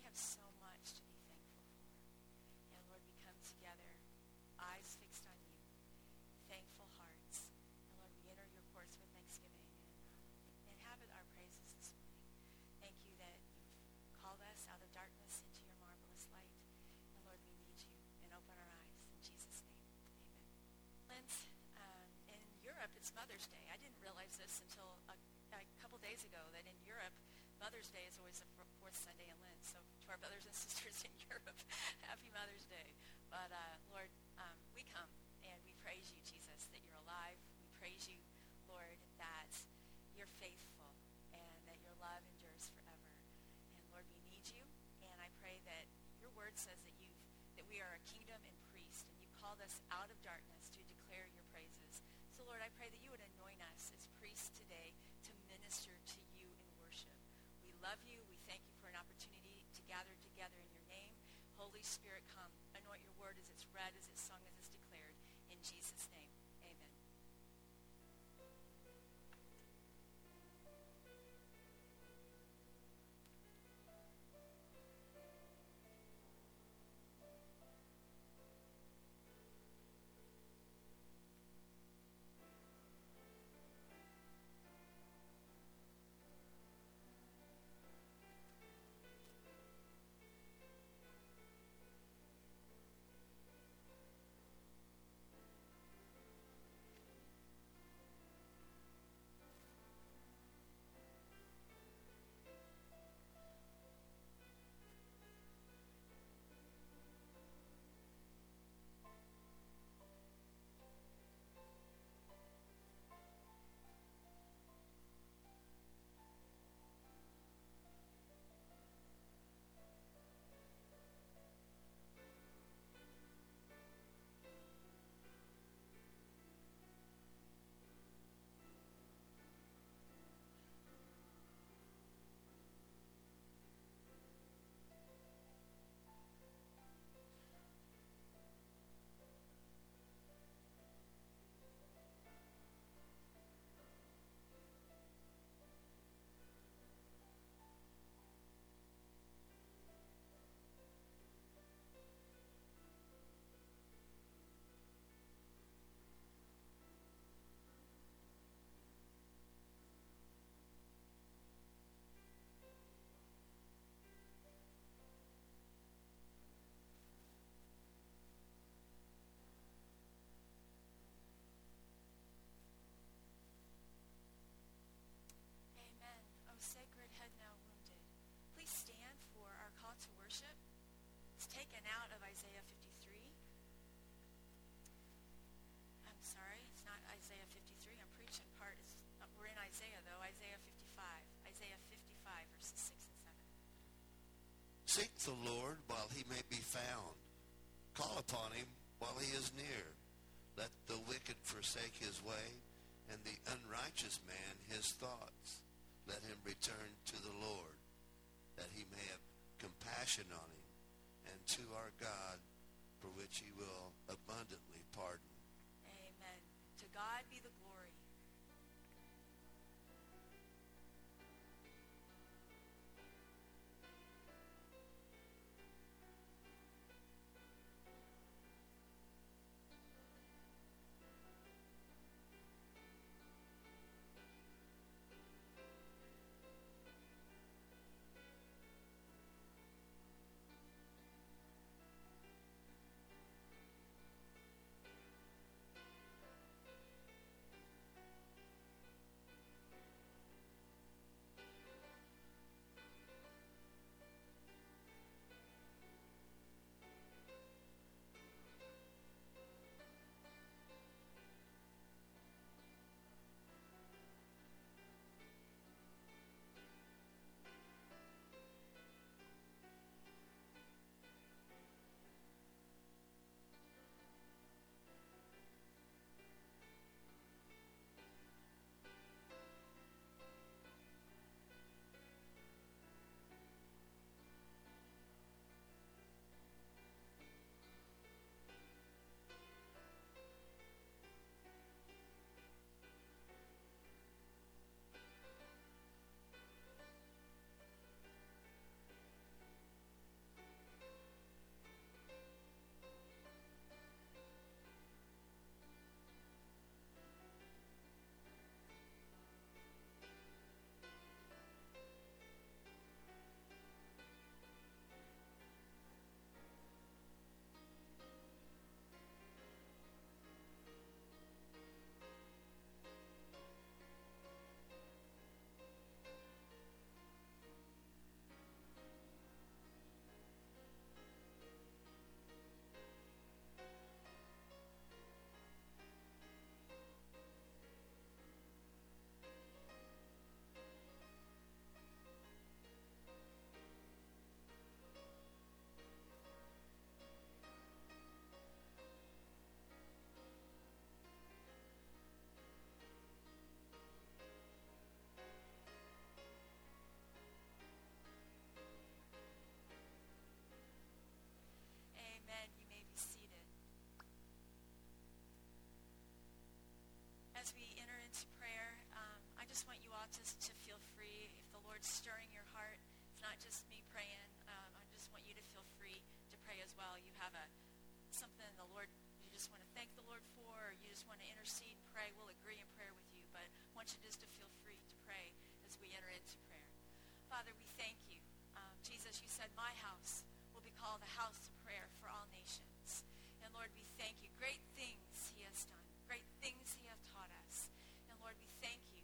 have so much to be thankful for. And Lord, we come together, eyes fixed on you, thankful hearts. And Lord, we enter your courts with thanksgiving and inhabit our praises this morning. Thank you that you've called us out of darkness into your marvelous light. And Lord, we need you, and open our eyes. In Jesus' name, amen. Lent, in Europe, it's Mother's Day. I didn't realize this until a couple days ago, that in Europe, Mother's Day is always the fourth Sunday in Lent. So to our brothers and sisters in Europe, happy Mother's Day. But Lord, we come and we praise you, Jesus, that you're alive. We praise you, Lord, that you're faithful and that your love endures forever. And Lord, we need you. And I pray that your word says that we are a kingdom and priest, and you called us out of darkness to declare your praises. So Lord, I pray that you would anoint us as priests today to minister to you in worship. We love you. We thank you for an opportunity to gather together in your name. Holy Spirit, come. Anoint your word as it's read, as it's sung, as it's declared. In Jesus' name, amen. Amen. O sacred head now wounded. Please stand for our call to worship. It's taken out of Isaiah 53. I'm sorry, it's not Isaiah 53. I'm preaching part. We're in Isaiah, though. Isaiah 55. Isaiah 55, verses 6 and 7. Seek the Lord while he may be found. Call upon him while he is near. Let the wicked forsake his way, and the unrighteous man his thoughts. Let him return to the Lord, that he may have compassion on him, and to our God, for which he will abundantly pardon. Amen. To God be the glory. just want you all to feel free. If the Lord's stirring your heart, it's not just me praying. I just want you to feel free to pray as well. You have something the Lord you just want to thank the Lord for, or you just want to intercede and pray. We'll agree in prayer with you, but I want you just to feel free to pray as we enter into prayer. Father, we thank you. Jesus, you said, my house will be called a house of prayer for all nations. And Lord, we thank you. Great things he has done. Great things he has taught us. And Lord, we thank you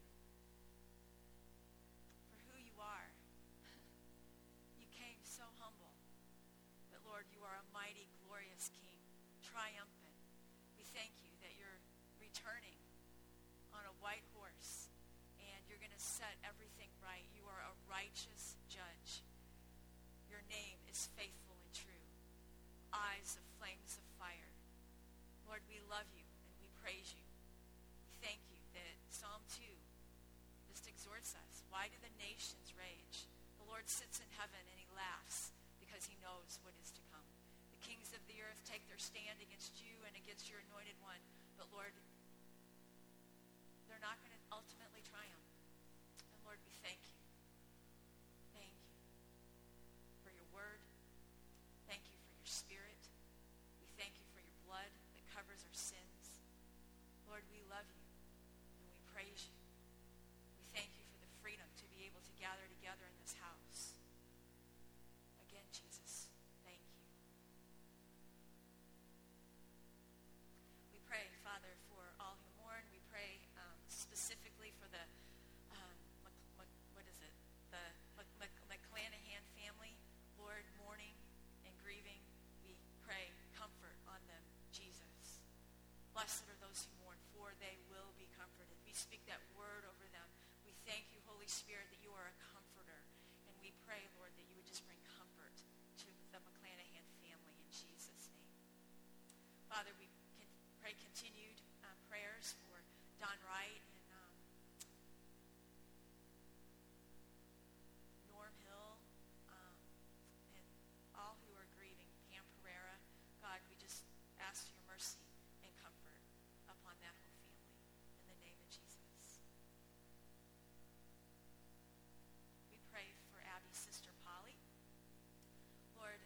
for who you are. You came so humble. But Lord, you are a mighty, glorious King, triumphant. We thank you that you're returning on a white horse, and you're going to set everything right. You are a righteous judge. Your name is faithful and true. Eyes of flames of fire. Lord, we love you and we praise you. We thank you that Psalm 2 just exhorts us. Why do the nations rage? The Lord sits in heaven and he laughs because he knows what is to come. The kings of the earth take their stand against you and against your anointed one. But Lord, they're not going to ultimately triumph. And Lord, we thank you. Thank you for your word. Thank you for your spirit. We thank you for your blood that covers our sins. Lord, we love you and we praise you. We thank you for the freedom to be able to gather together in this house. Again, Jesus, thank you. We pray, Father, for all who mourn. We pray specifically for the McClanahan family. Lord, mourning and grieving, we pray comfort on them, Jesus. Blessed are those who mourn, for they will be comforted. We speak that word over them. We thank you, Holy Spirit, that you are a comforter. And we pray, Lord, that you would just bring comfort to the McClanahan family in Jesus' name. Father, we can pray continued prayers for Don Wright and Norm Hill, and all who are grieving, Pam Pereira. God, we just ask your mercy and comfort upon that whole family in the name of Jesus. We pray for Abby's sister Polly. Lord,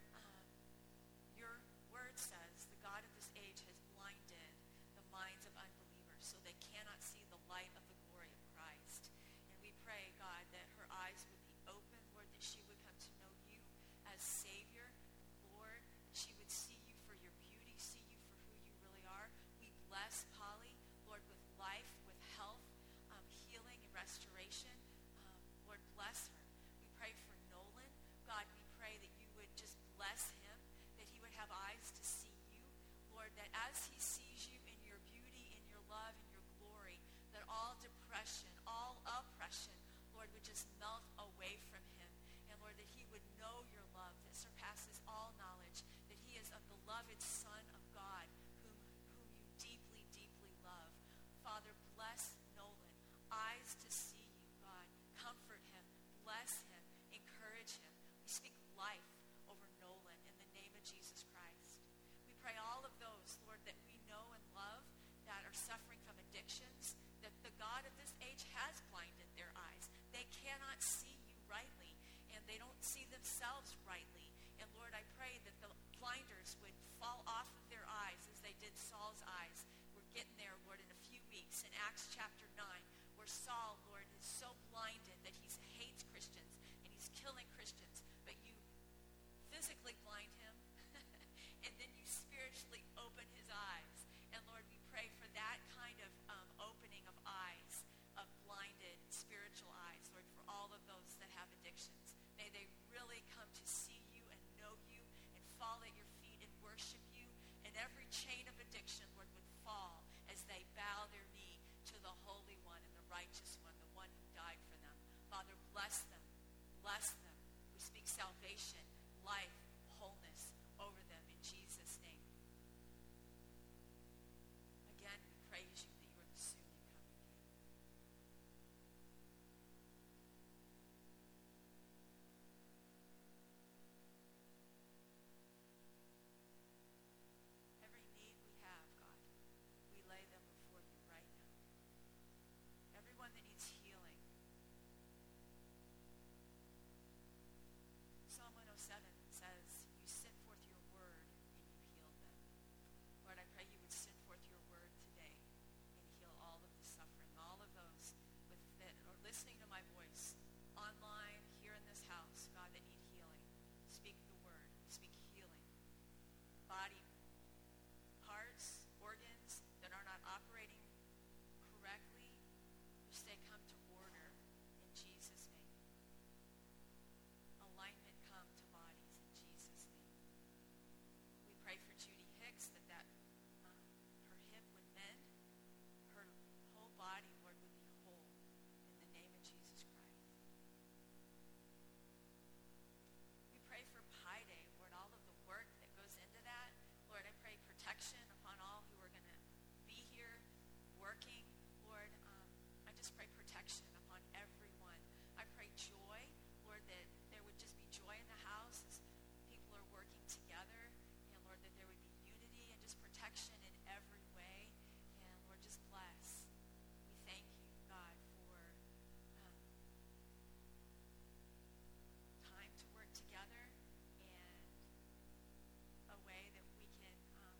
your word says the God of this age has blinded the minds of unbelievers so they cannot see the light of the glory of Christ. And we pray, God, that her eyes would be open, Lord, that she would come to know you as Savior, Lord, that she would see you for your beauty, see you for who you really are. We bless Polly, Lord, with life, with health, healing and restoration. Lord, bless her. We pray for Nolan. God, we pray that you would just bless him, that he would have eyes to see you. Lord, that as he sees you in your beauty, in your love, in your glory, that all depression, all oppression, Lord, would just melt away from him. And Lord, that he would know your love that surpasses all knowledge, that he is a beloved Son of God, whom you deeply, deeply love. Father, bless Nolan. Eyes to see you, God. Comfort him. Bless him. Encourage him. We speak life over Nolan in the name of Jesus Christ. We pray all of those, Lord, that we know and love that are suffering from addictions, that the God of this age has blinded their eyes. They cannot see you rightly, and they don't see themselves rightly. And Lord, I pray that the blinders would fall off of their eyes as they did Saul's eyes. We're getting there, Lord, in a few weeks. In Acts chapter 9, where Saul, Lord, is so blinded that he hates Christians and he's killing Christians, but you physically blind him and then you spiritually open his eyes. And Lord, we pray for that kind of opening of eyes, of blinded spiritual eyes, Lord, for all of those that have addictions. May they really come to see you and know you and fall at your feet and worship you. And every chain of addiction, Lord, would fall as they bow their knee to the Holy One and the righteous one, the one who died for them. Father, bless them. Bless them. We speak salvation, life, wholeness over them in Jesus' name. Again, we praise you that you are the soon and coming King. Every need we have, God, protection in every way. And Lord, just bless. We thank you, God, for time to work together and a way that we can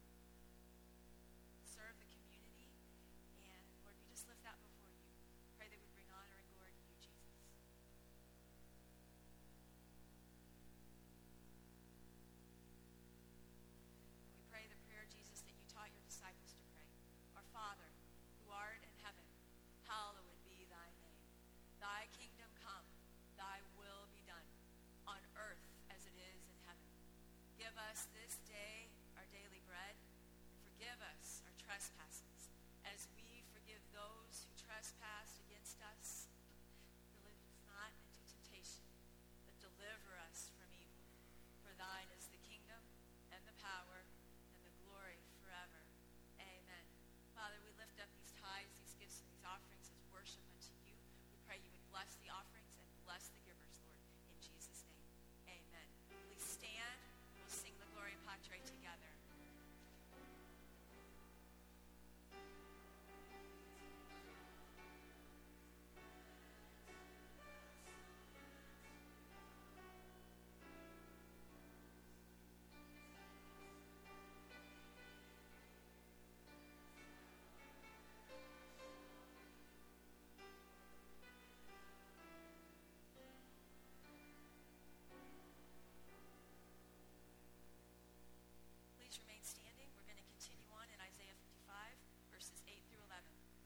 serve the community. And Lord, we just lift that before you. Pray that we bring honor and glory to you, Jesus. And we pray the prayer, Jesus, that you taught your disciples to pray. Our Father, who art in heaven, hallowed be thy name. Thy kingdom come, thy will be done, on earth as it is in heaven. Give us this day our daily bread, and forgive us our trespasses, as we forgive those who trespass against us. Lead us not into temptation, but deliver us from evil. For thine is the kingdom, and the power, and the glory forever. Amen. Father, we lift up these tithes, these gifts, and these offerings as worship unto you. We pray you would bless the offerings and bless the givers, Lord, in Jesus' name. Amen. Please stand. We'll sing the Gloria Patri together. Please remain standing. We're going to continue on in Isaiah 55, verses 8 through 11.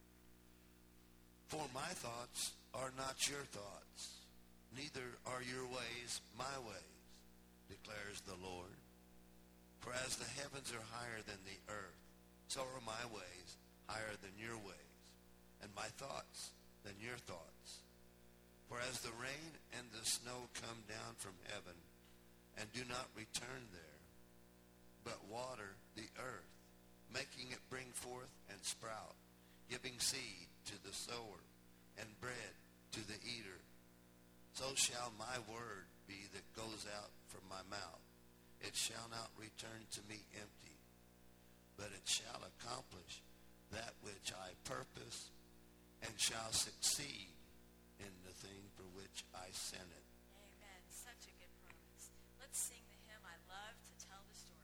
For my thoughts are not your thoughts, neither are your ways my ways, declares the Lord. For as the heavens are higher than the earth, so are my ways higher than your ways, and my thoughts than your thoughts. For as the rain and the snow come down from heaven, and do not return there, but water the earth, making it bring forth and sprout, giving seed to the sower and bread to the eater, so shall my word be that goes out from my mouth. It shall not return to me empty, but it shall accomplish that which I purpose, and shall succeed in the thing for which I sent it. Amen. Such a good promise. Let's sing the hymn, I Love to Tell the Story.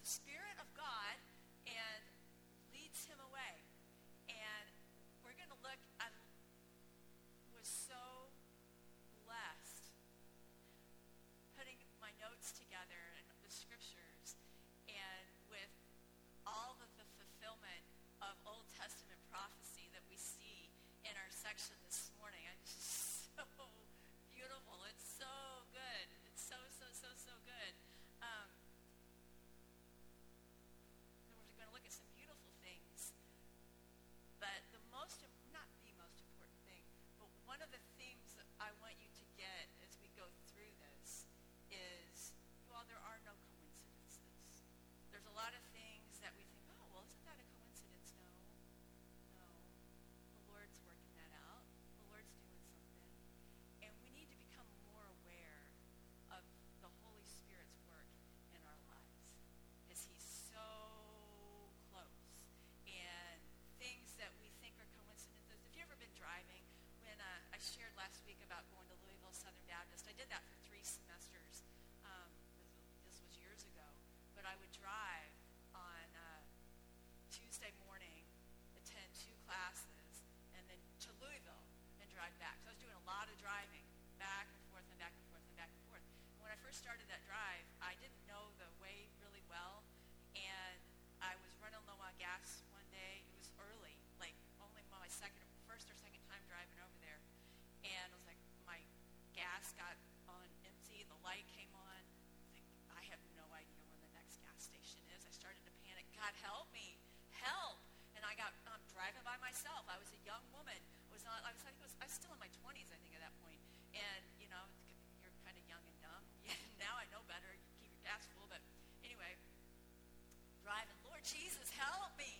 Spirit of God and leads him away. And we're going to look, I was so blessed putting my notes together and the scriptures and with all of the fulfillment of Old Testament prophecy that we see in our section this morning. It's just so beautiful. It's so good. It's so good. And we're going to look at some beautiful things. But not the most important thing, but one of the themes that I want you to get as we go through this is, well, there are no coincidences. There's a lot of things that we think, oh, well, isn't that a coincidence? No. The Lord's working that out. The Lord's doing something. And we need to become more aware of the Holy Spirit's work in our lives, because he's so close. And things that we think are coincidences. Have you ever been driving? When I shared last week about going to Louisville Southern Baptist, I did that for 3 semesters. This was years ago. But I would drive on Tuesday morning, attend 2 classes, and then to Louisville and drive back. So I was doing a lot of driving, back and forth and back and forth and back and forth. And when I first started that drive, I didn't know the way really well, and I was running low on gas one day. It was early, like only my first or second time driving over there, and I was like, my gas got on empty, the light came on. I have no idea where the next gas station is. I started to panic. God, help me. Help. And I'm driving by myself. I was a young woman. I was still in my 20s, I think, at that point. And, you're kind of young and dumb. Now I know better. You keep your gas full. But anyway, driving, Lord Jesus, help me.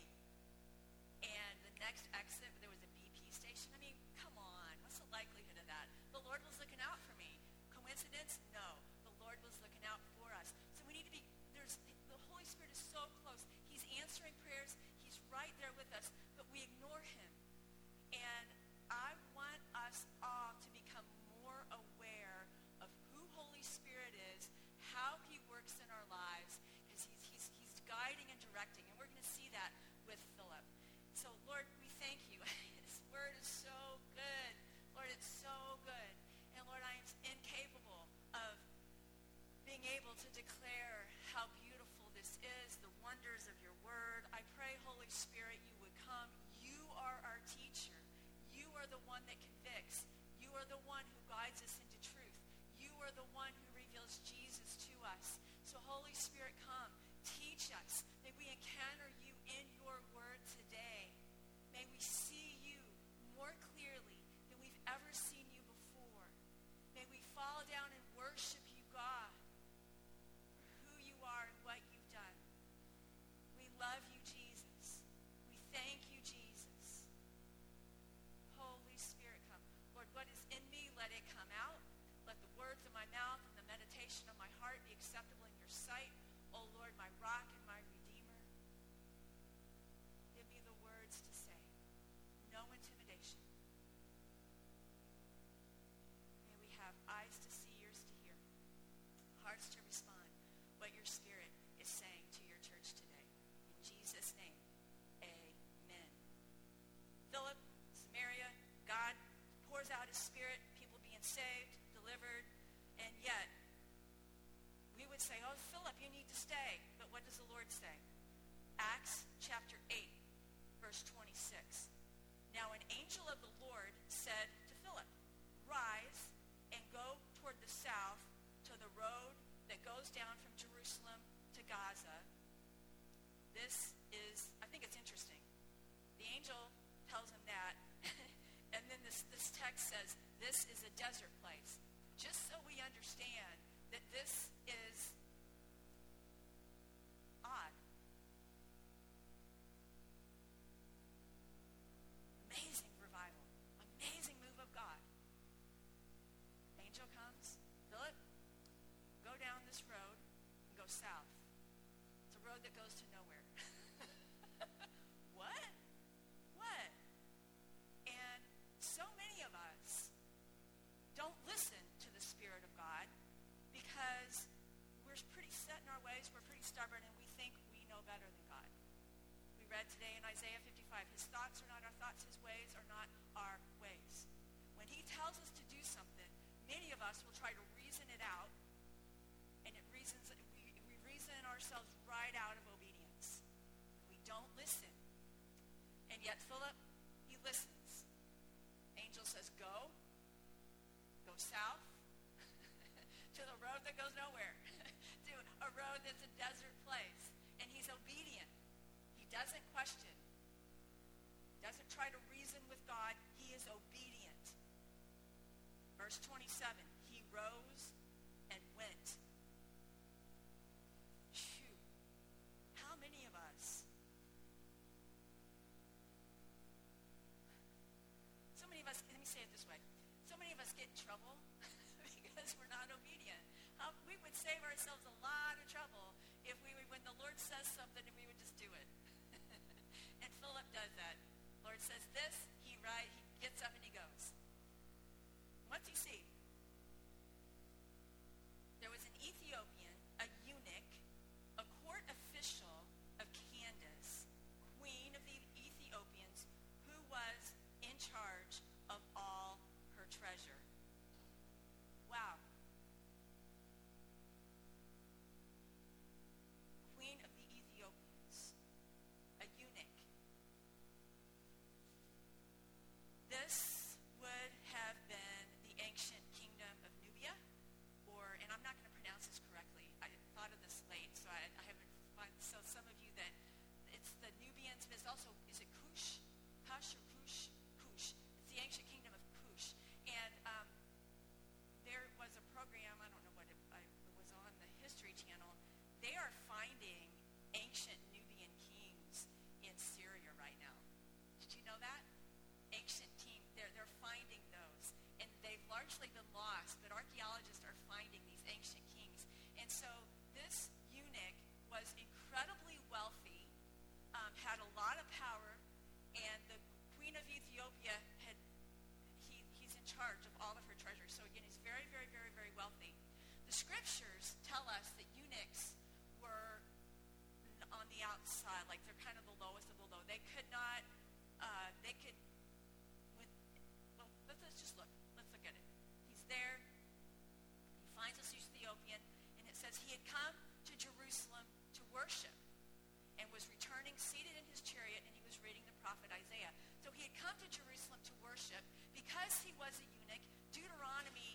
And the next exit, there was a BP station. I mean, come on. What's the likelihood of that? The Lord was looking out for me. Coincidence? No. The Lord was looking out for us. So we need to be, the Holy Spirit is so close. He's answering prayers. He's right there with us, but we ignore him. And I want us all to become more aware of who Holy Spirit is, how he works in our lives, because he's guiding and directing. And we're going to see that with Philip. So, Lord, we thank you. His word is so good. Lord, it's so good. And, Lord, I am incapable of being able to declare how beautiful this is, the wonders of your word. I pray, Holy Spirit, you would come. You are our teacher. You are the one that convicts. You are the one who guides us into truth. You are the one who reveals Jesus to us. So, Holy Spirit, come. Teach us. May we encounter you in your word today. May we see you more clearly than we've ever seen you before. May we fall down and worship you, God, for who you are and what you've done. We love you, Jesus. We thank you, Jesus. Holy Spirit, come. Lord, what is in me, let it come out. Let the words of my mouth and the meditation of my heart be acceptable in your sight. O Lord, my rock and my redeemer. Give me the words to say. No intimidation. May we have eyes to see, ears to hear, hearts to respond what your Spirit is saying to your church today. In Jesus' name, amen. Philip, Samaria, God pours out his Spirit, people being saved, delivered, and yet we would say, oh, Philip, you need to stay. But what does the Lord say? Acts chapter 8, verse 26. Now an angel of the Lord said to Philip, rise and go toward the south to the road that goes down from Jerusalem to Gaza. This is, I think it's interesting. The angel tells him that, and then this text says, this is a desert place. Just so we understand that this is odd. Amazing revival. Amazing move of God. Angel comes. Philip, go down this road and go south. It's a road that goes to nowhere. What? What? And so many of us don't listen to the Spirit of God because we're pretty set in our ways, we're pretty stubborn, and we think better than God. We read today in Isaiah 55, his thoughts are not our thoughts, his ways are not our ways. When he tells us to do something, many of us will try to reason it out, and we reason ourselves right out of obedience. We don't listen. And yet Philip, he listens. Angel says, go south to the road that goes nowhere, to a road that's a desert place. And he's obedient. He doesn't question. Doesn't try to reason with God. He is obedient. Verse 27, he rose and went. Phew. How many of us? So many of us, let me say it this way. So many of us get in trouble because we're not obedient. We would save ourselves a lot of trouble if when the Lord says something, we would just do it. And Philip does that. Lord says this, he gets up and he goes. What's he see? There was an Ethiopian, a eunuch, a court official of Candace, queen of the Ethiopians, who was in charge of all her treasure. Wow. Queen of the Ethiopians, a eunuch. This would have been the ancient kingdom of Nubia, and I'm not going to pronounce this correctly. I thought of this late, so I haven't found, so some of you that, it's the Nubians, but it's also, is it Kush? Kush or Kush? Kush. It's the ancient kingdom of Kush. And there was a program, I don't know what it was on the History Channel. They are finding ancient Nubian kings in Syria right now. Did you know that? Ancient king, they're finding those. And they've largely been lost, but archaeologists are finding these ancient kings. And so this eunuch was incredibly wealthy, had a lot of power, and the queen of Ethiopia he's in charge of all of her treasures. So again, he's very, very, very, very wealthy. The scriptures tell us that eunuchs were on the outside, like they're kind of the lowest of the low. They could not, let's just look. Let's look at it. He's there. He finds this Ethiopian, and it says he had come to Jerusalem to worship and was returning seated in his chariot, and he was reading the prophet Isaiah. So he had come to Jerusalem to worship because he was a eunuch. Deuteronomy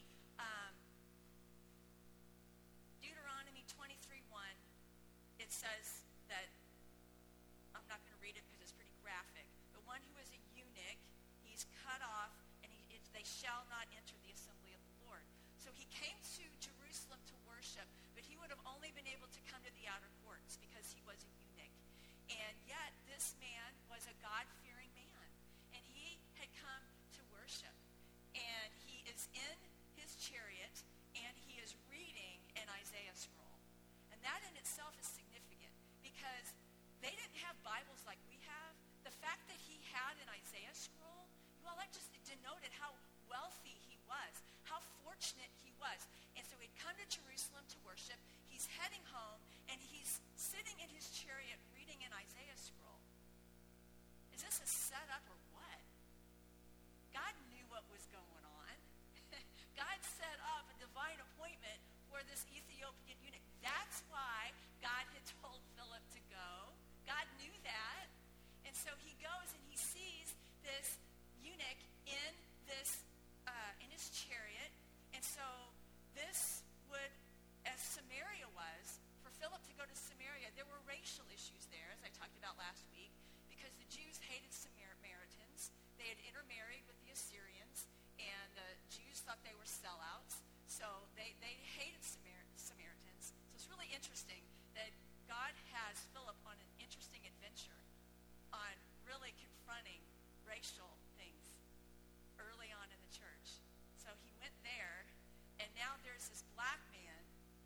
23:1, it says that, I'm not going to read it because it's pretty graphic, the one who is a eunuch, he's cut off, and they shall not enter the assembly of the Lord. So he came to Jerusalem to worship, but he would have only been able to come to the outer courts because he was a eunuch. And yet this man was a God-fearing man, and he had come to worship. And he is in his chariot, and he is reading an Isaiah scroll. And that in itself is significant because they didn't have Bibles like we have. The fact that he had an Isaiah scroll, well, that just denoted how wealthy he was, how fortunate he was. And so he'd come to Jerusalem to worship. He's heading home, and he's sitting in his chariot reading an Isaiah scroll. Is this a setup or what? God knew what was going on. God set up a divine appointment for this Ethiopian eunuch. That's why God had told Philip to go. God knew that. And so he goes and he sees this eunuch in his chariot. And so this would, as Samaria was, for Philip to go to Samaria, there were racial issues there, as I talked about last week, because the Jews hated Samaritans. They had intermarried with the Assyrians, and the Jews thought they were sellouts. So they hated Samaritans. So it's really interesting that God has Philip on an interesting adventure on really confronting racial things early on in the church. So he went there, and now there's this black man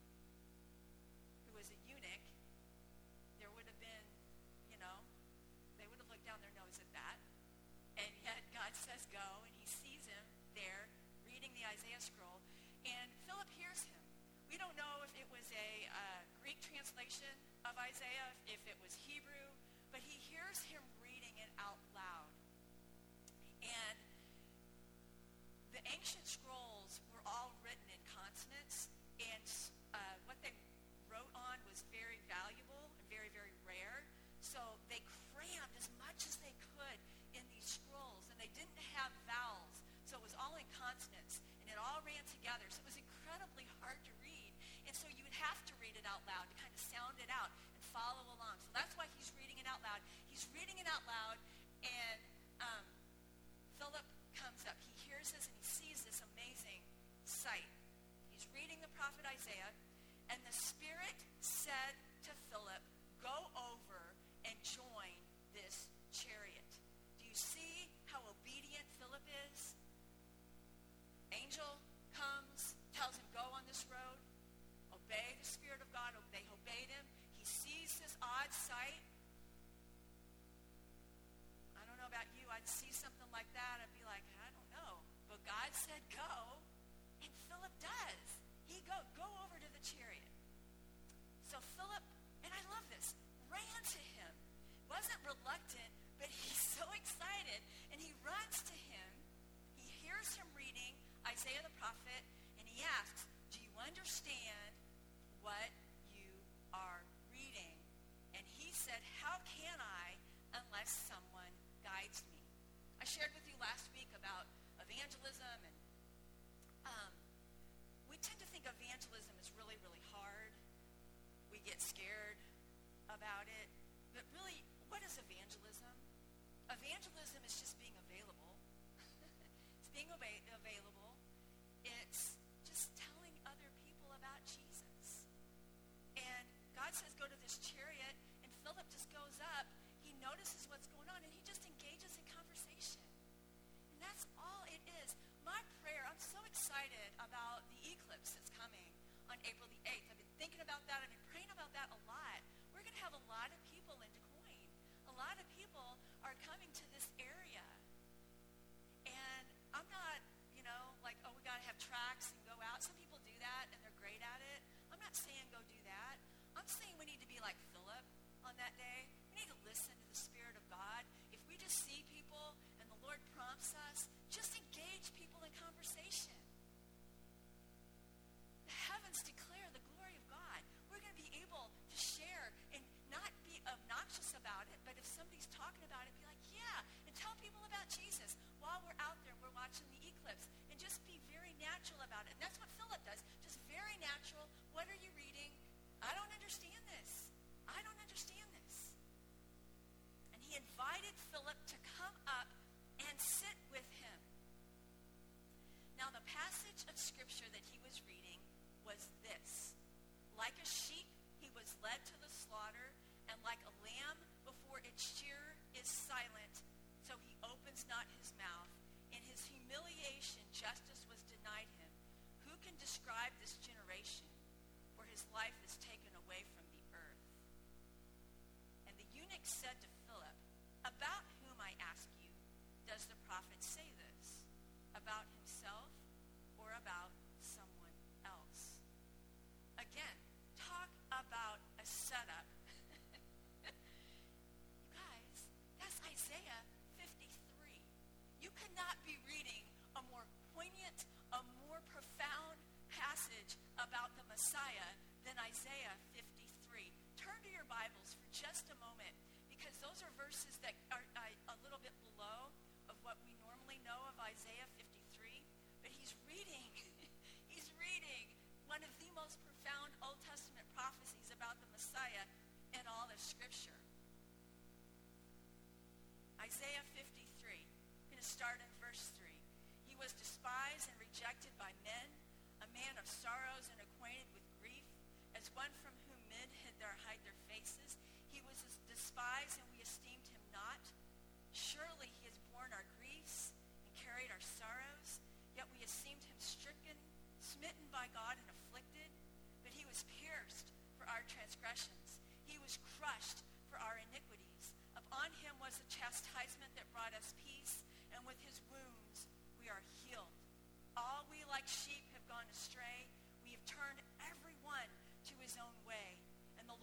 who was a eunuch. There would have been, they would have looked down their nose at that. And yet God says go, and he sees him there reading the Isaiah scroll, and Philip hears him. We don't know if it was a Greek translation of Isaiah, if it was Hebrew, but he hears him reading it out loud. And the ancient scrolls were all written in consonants, and what they wrote on was very valuable and very, very rare. So they crammed as much as they could in these scrolls, and they didn't have vowels. So it was all in consonants, and it all ran together. So it was incredibly hard to read. And so you would have to read it out loud to kind of sound it out and follow along. So that's why he's reading it out loud. He's reading it out loud, and Philip comes up. He hears this, and he sees this amazing sight. He's reading the prophet Isaiah, and the Spirit said to Philip, go over and join this chariot. Do you see how obedient Philip is? Angel comes, tells him, go on this road. Obey the Spirit of God. They obeyed him. He sees this odd sight. I don't know about you. I'd see something like that. I'd be like, I don't know. But God said go, and Philip does. He go over to the chariot. So Philip, and I love this, ran to him. Wasn't reluctant, but he's so excited, and he runs to him. He hears him reading Isaiah the prophet, and he asks, do you understand what you are reading? And he said, how can I unless someone guides me? I shared with you last week about evangelism, and we tend to think evangelism is really, really hard. We get scared about it. But really, what is evangelism? Evangelism is just being available. It's being available. It's just telling other people about Jesus. And God says, go to this chariot, and Philip just goes up. He notices what's going on, and he just engages in conversation. And that's all it is. My prayer, I'm so excited about the eclipse that's coming on April the 8th. I've been thinking about that. I've been praying about that a lot. We're going to have a lot of people in Des Moines. A lot of people are coming to this area. And I'm not, like, oh, we got to have tracks and go out. Some people do that, and they're great at it. I'm not saying go do that. I'm saying we need to be like Philip on that day. We need to listen to the Spirit of God. If we just see people and the Lord prompts us, just engage people in conversation. The heavens declare the glory of God. We're going to be able to share and not be obnoxious about it, but if somebody's talking about it, be like, yeah, and tell people about Jesus while we're out there, we're watching the eclipse, and just be very natural about it. And that's what Philip does, just very natural. What are you reading? I don't understand this. I don't understand this. And he invited Philip to come up and sit with him. Now, the passage of Scripture that he was reading was this. Like a sheep, he was led to the slaughter, and like a lamb before its shearer is silent, so he opens not his mouth. In his humiliation, justice was denied him. Who can describe this generation? For his life is taken away from the earth. And the eunuch said to Philip, about whom, I ask you, does the prophet say this? About himself or about someone else? Again, talk about a setup. You guys, that's Isaiah 53. You cannot be reading a more poignant, a more profound passage about the Messiah than Isaiah 53. Turn to your Bibles for just a moment, because those are verses that are a little bit below of what we normally know of Isaiah 53. But he's reading one of the most profound Old Testament prophecies about the Messiah in all of Scripture. Isaiah 53. I'm going to start in verse 3. He was despised and rejected by men, a man of sorrows and acquainted with grief, as one from whom men hide their faces. He was despised, and we esteemed him not. Surely he has borne our griefs and carried our sorrows, yet we esteemed him stricken, smitten by God, and afflicted. But he was pierced for our transgressions. He was crushed for our iniquities. Upon him was the chastisement that brought us peace, and with his wounds we are healed. All we like sheep have gone astray. We have turned every one to his own way, and the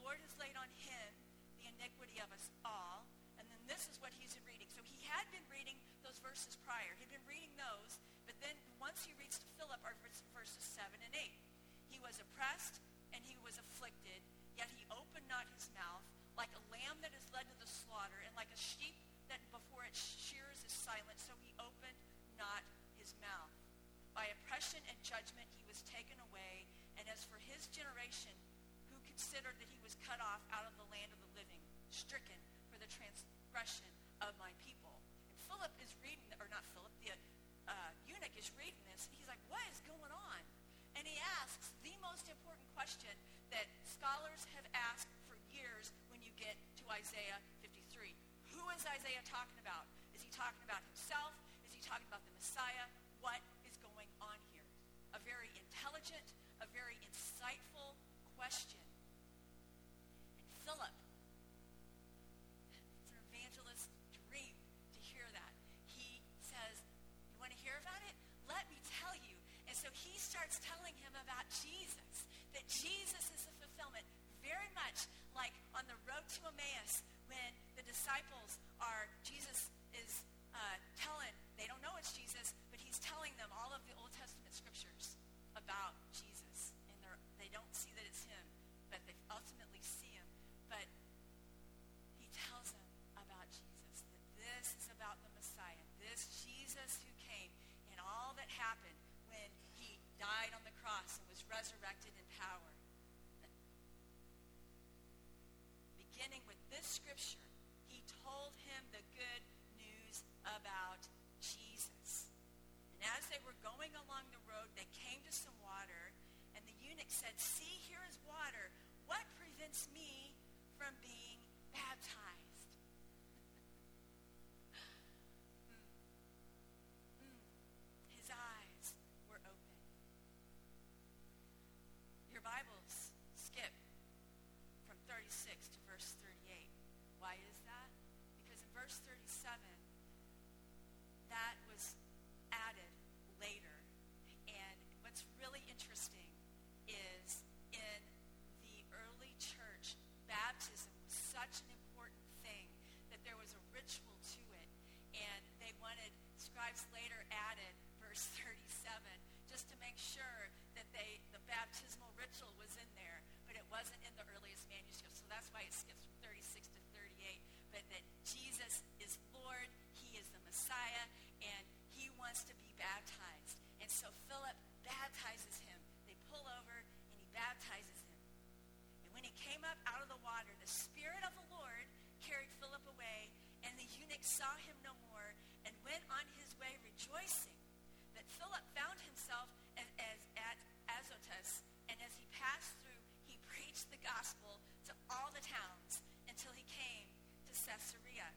Lord has laid on him the iniquity of us all. And then this is what he's reading. So he had been reading those verses prior. He'd been reading those, but then once he reads to Philip are verses 7 and 8. He was oppressed and he was afflicted, yet he opened not his mouth, like a lamb that is led to the slaughter, and like a sheep that before its shears is silent, so he opened not his mouth. By oppression and judgment he was taken away, and as for his generation, who considered that he was cut off out of the land of the living, stricken for the transgression of my people. And Philip is reading, or not Philip, the eunuch is reading this, and he's like, what is going on? And he asks the most important question that scholars have asked for years when you get to Isaiah 53. Who is Isaiah talking about? Is he talking about himself? Is he talking about the Messiah? What is going on here? A very intelligent, a very insightful question. And Philip, it's an evangelist's dream to hear that. He says, you want to hear about it? Let me tell you. And so he starts telling him about Jesus, that Jesus is the fulfillment, very much like on the road to Emmaus when the disciples Jesus is telling, they don't know it's Jesus, but he's telling them all of the Old Testament scriptures about Jesus. And they don't see that it's him, but they ultimately see him. But he tells them about Jesus, that this is about the Messiah, this Jesus who came, and all that happened when he died on the cross and was resurrected in power. Beginning with this scripture, he told him the good news about Jesus. And as they were going along the road, they came to some water, and the eunuch said, see, here is water. What prevents me from being baptized? His eyes were open. Your Bibles skip from 36 to verse 38. Why is that? Because in verse 37, that was added later. And what's really interesting is in the early church, baptism was such an important thing that there was a ritual to it. And they wanted, scribes later added verse 37 just to make sure that the baptismal ritual was in there, but it wasn't in the earliest manuscript. So that's why it skips from 36 to 38. But that Jesus is Lord, he is the Messiah, and he wants to be baptized. And so Philip baptizes him. They pull over, and he baptizes him. And when he came up out of the water, the Spirit of the Lord carried Philip away, and the eunuch saw him no more, and went on his way rejoicing. But Philip found himself at Azotus, and as he passed through, he preached the gospel to all the towns until he came to Caesarea.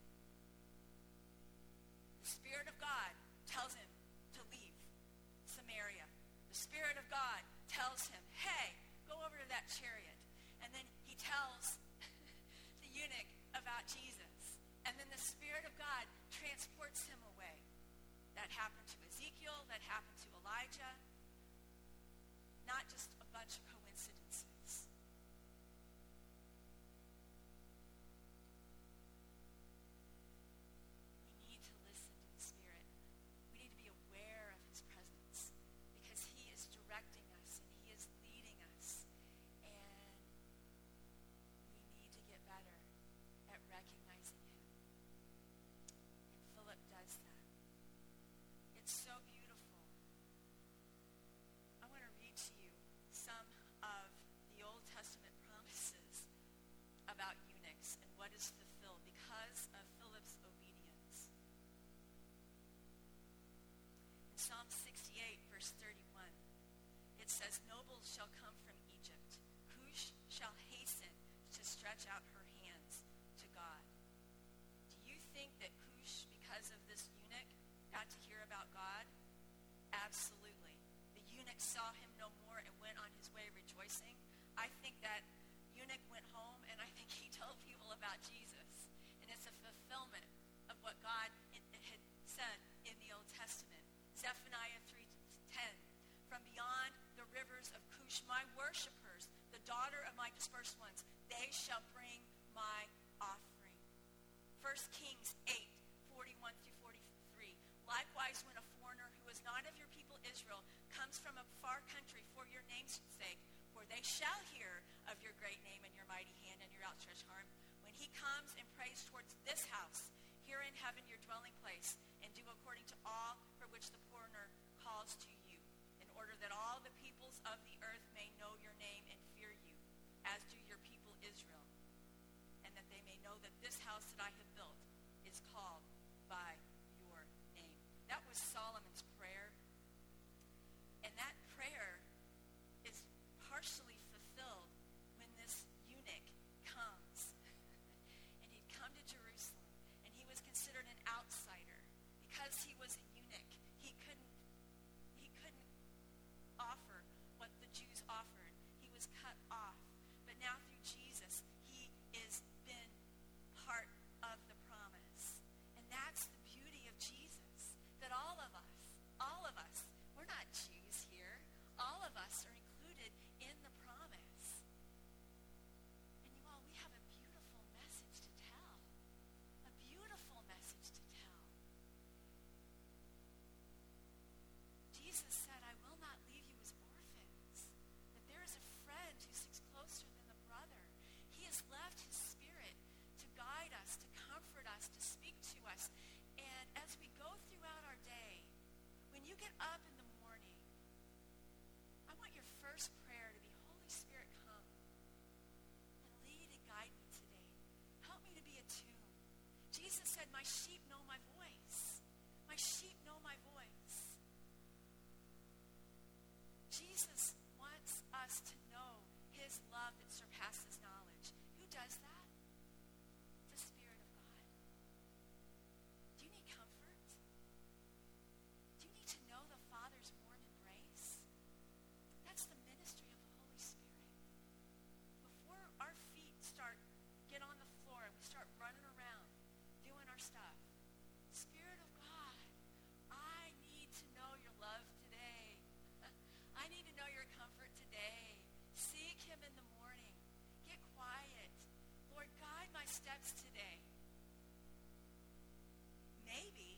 The Spirit of God tells him to leave Samaria. The Spirit of God tells him, hey, go over to that chariot. And then he tells the eunuch about Jesus. And then the Spirit of God transports him away. That happened to Ezekiel. That happened to Elijah. Not just a bunch of coincidences. We need to listen to the Spirit. We need to be aware of his presence because he is directing us and he is leading us. And we need to get better at recognizing him. And Philip does that. It's so beautiful. I want to read to you some of the Old Testament promises about eunuchs and what is fulfilled because of Philip's obedience. In Psalm 68, verse 31, it says, nobles shall come from Egypt. Cush shall hasten to stretch out her hands to God. Do you think that Cush, because of this eunuch, got to hear about God? Absolutely. The eunuch saw him no more and went on his way rejoicing. I think that eunuch went home and I think he told people about Jesus. And it's a fulfillment of what God had said in the Old Testament. Zephaniah 3:10, from beyond the rivers of Cush my worshipers, the daughter of my dispersed ones, they shall bring my offering. 1 Kings 8:41 through 43. Likewise, when a foreigner who is not of your people Israel comes from a far country for your name's sake, for they shall hear of your great name and your mighty hand and your outstretched arm, when he comes and prays towards this house, here in heaven your dwelling place, and do according to all for which the foreigner calls to you, in order that all the peoples of the earth may know your name and fear you, as do your people Israel, and that they may know that this house that I have built is called by your name. That was Solomon's prayer. And that prayer is partially fulfilled when this eunuch comes. And he'd come to Jerusalem, and he was considered an outsider because he was a eunuch. He couldn't offer what the Jews offered. He was cut off. But now through Jesus, he is been part of the promise. And that's the beauty of Jesus, that all of us, we're not Jews here. All of us are included in the promise. And you all, we have a beautiful message to tell. A beautiful message to tell. Jesus said, I will not leave you as orphans. That there is a friend who sticks closer than a brother. He has left his spirit to guide us, to comfort us, to speak to us. And as we go throughout our day, when you get up in the morning, I want your first prayer to be, Holy Spirit, come and lead and guide me today. Help me to be attuned. Jesus said, my sheep know my voice. My sheep know my voice. Jesus wants us to know his love that surpasses knowledge. Who does that? The Spirit of God. Do you need comfort? Do you need to know the Father's warm embrace? That's the ministry of the Holy Spirit. Before our feet get on the floor and we start running around doing our stuff, Spirit of God, I need to know your love today. I need to know your comfort today. Seek him in the morning. Get quiet. Lord, guide my steps today. Maybe,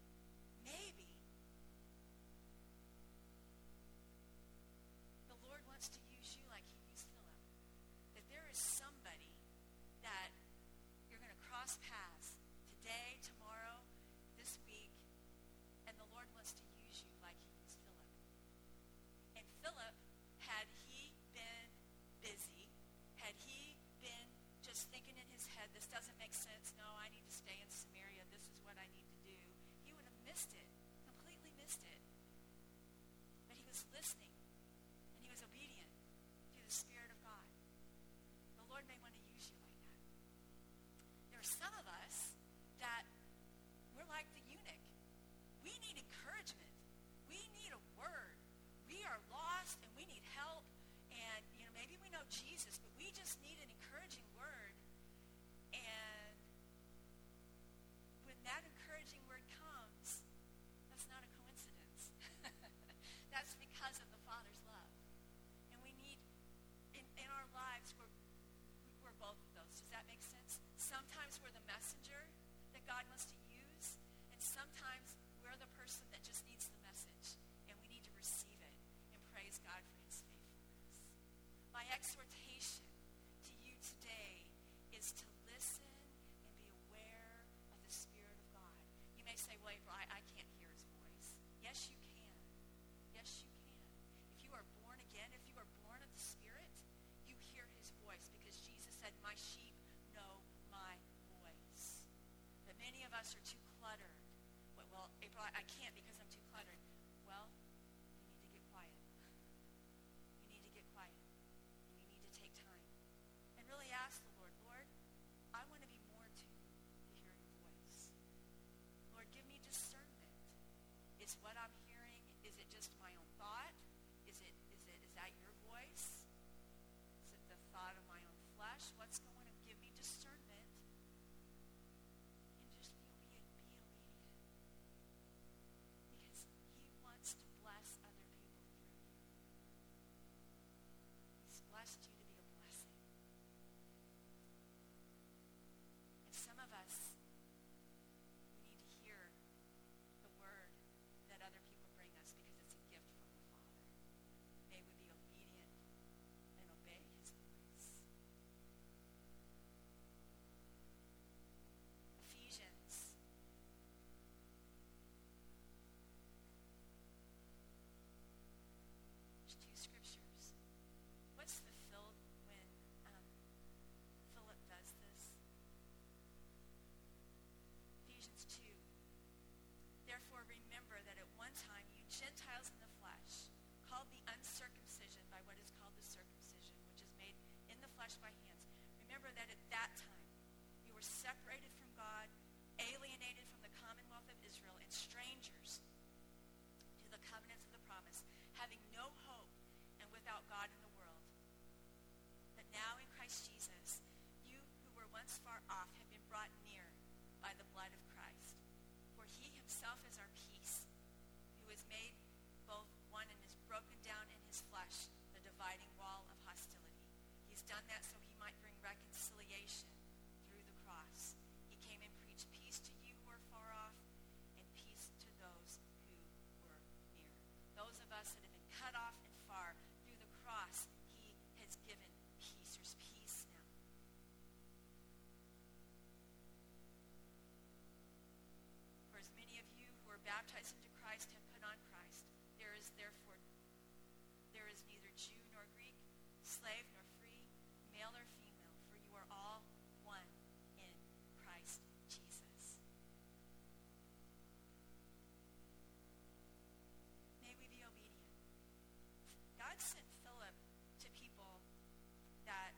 the Lord wants to use you like he used Philip. That there is somebody that you're going to cross paths today, tomorrow, this week, and the Lord wants to use you like he used Philip. And Philip, had he been busy, had he been just thinking in his head, this doesn't make sense, no, I need to stay in Samaria, this is what I need to do, he would have missed it, completely missed it. But he was listening, and he was obedient to the Spirit of God. The Lord may want to use you like that. There are some of us that we're like the eunuch. We need encouragement. We need a word. We are lost and we need help. And, maybe we know Jesus, but we just need an encouraging word. And when that encouraging word comes, that's not a coincidence. That's because of the Father's love. And we need, in our lives, we're both of those. Does that make sense? Sometimes we're the messenger that God wants to use, and sometimes we're the person that just needs the message, and we need to receive it and praise God for his faithfulness. My exhortation to you today is to listen and be aware of the Spirit of God. You may say, well, April, I can't hear his voice. Yes, you can. Yes, you can. If you are born again, if you are born of the Spirit, you hear his voice, because Jesus said, my sheep know my voice. But many of us are too cluttered. Well, April, I can't because I'm too cluttered. Well, you need to get quiet. You need to get quiet. And you need to take time. And really ask the Lord, Lord, I want to be more tuned to hear your voice. Lord, give me discernment. Is what I'm hearing, is it just my own thought? Is that your voice? Is it the thought of my own flesh? What's going on? Give me discernment. And just be obedient. Because Gentiles in the flesh, called the uncircumcision by what is called the circumcision, which is made in the flesh by hands. Remember that at that time, you were separated from God, alienated from the commonwealth of Israel, and strangers to the covenants of the promise, having no hope and without God in the world. But now in Christ Jesus, you who were once far off have been brought near by the blood of Christ. For he himself is our peace, who has made both one and has broken down in his flesh the dividing wall of hostility. He's done that so he might bring reconciliation through the cross. He came and preached peace to you who are far off and peace to those who were near. Those of us that have been cut off and far, through the cross, he has given peace. There's peace now. For as many of you who are baptized into Christ have put on Christ, there is neither Jew nor Greek, slave nor free, male or female, for you are all one in Christ Jesus. May we be obedient. God sent Philip to people that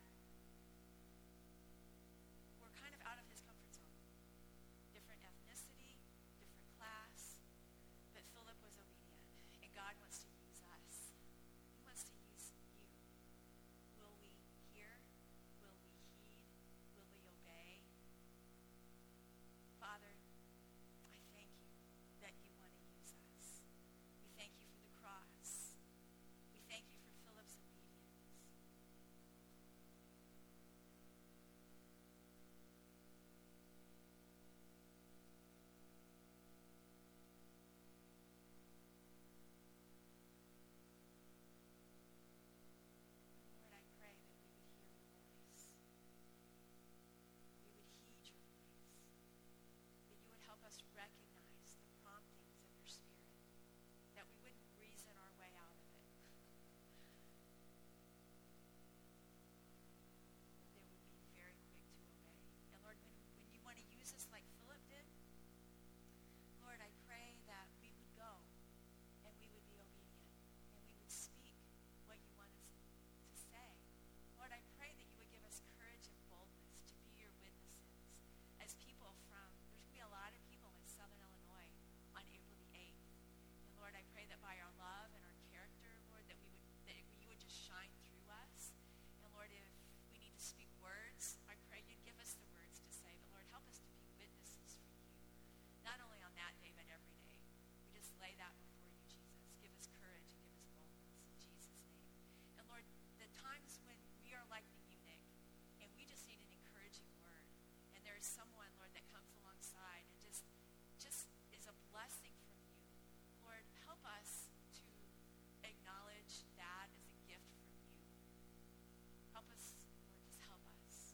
were kind of out of his comfort zone. Different ethnicity, different class, but Philip was obedient, and God wants to use us. He wants to use you. Will we hear? Will we heed? Will we obey? Father, I thank you that you want to use us. We thank you for the cross. We thank you for Philip's obedience. Lord, I pray that we would hear your voice. We would heed your voice. That you would help us recognize the promptings of your Spirit. That we wouldn't reason our way out of it. That we would be very quick to obey. And Lord, when you want to use us like Philip did, Lord, I pray that we would go and we would be obedient and we would speak what you want us to say. Lord, I pray that you would give us courage and boldness to be your witnesses as people there's going to be a lot of people in Southern Illinois on April the 8th. And Lord, I pray that by our love and our character, Lord, that you would just shine through us. And Lord, if we need to speak words, I pray you'd give us the words to say. But Lord, help us to be witnesses for you. Not only on that day, but every day. We just lay that before you, Jesus. Give us courage and give us boldness in Jesus' name. And Lord, the times when we are like the eunuch and we just need an encouraging word, and there is someone, Lord, that comes alongside and just is a blessing from you. Lord, help us to acknowledge that as a gift from you. Help us, Lord, just help us.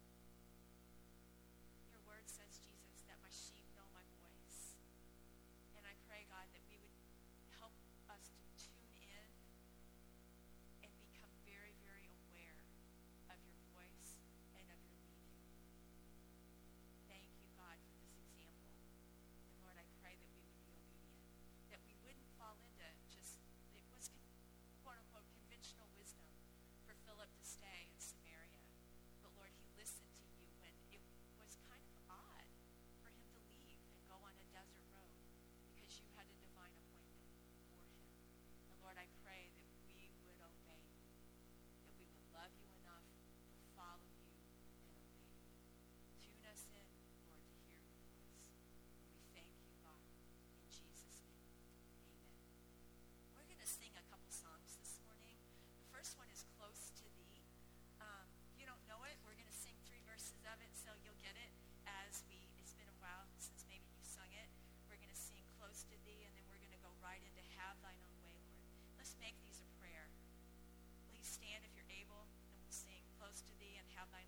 Your word says, Jesus, that my sheep know my voice. And I pray, God, that we would help us to tune in and become very, very aware of your voice and of your leading. Thank you, God, for this example. And Lord, I pray that we would be obedient, that we wouldn't fall into it was quote unquote conventional wisdom for Philip to stay in Samaria. But Lord, he listened to you when it was kind of odd for him to leave and go on a desert road because you had a divine appointment for him. And Lord, I pray that we would obey you, that we would love you enough to follow you and obey you. Tune us in, Lord, to hear your voice. And we thank you, God, in Jesus' name. Amen. We're going to sing a couple songs this morning. The first one is Close to Thee. If you don't know it, we're going to sing 3 verses of it, so you'll get it it's been a while since maybe you sung it. We're going to sing Close to Thee, and then we're going to go right into Have Thine Own Way, Lord. Let's make these a prayer. Please stand if you're able, and we'll sing Close to Thee and Have Thine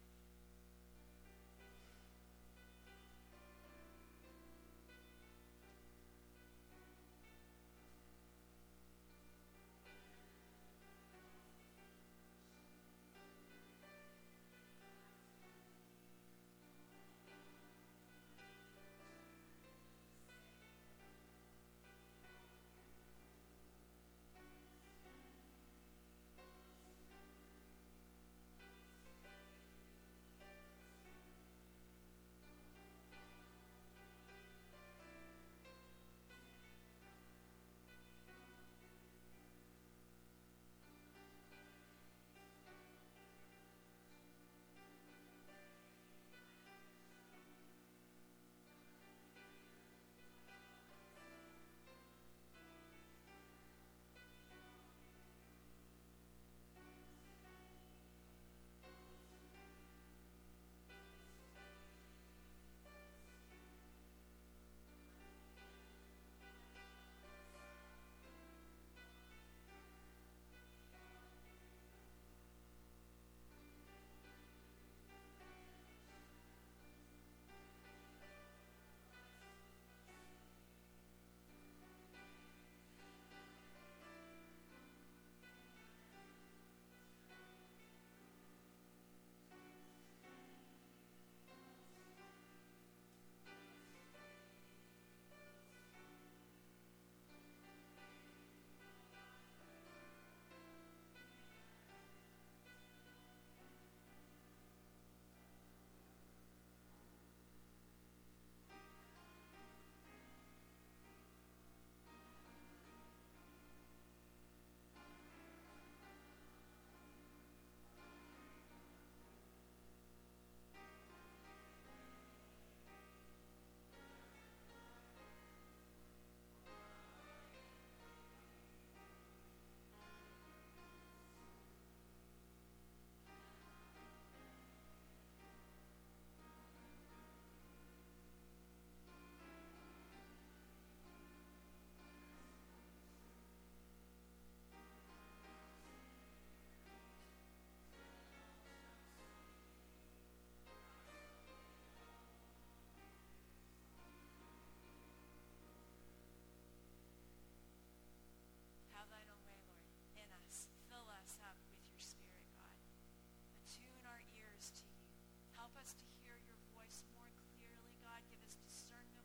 us to hear your voice more clearly, God. Give us discernment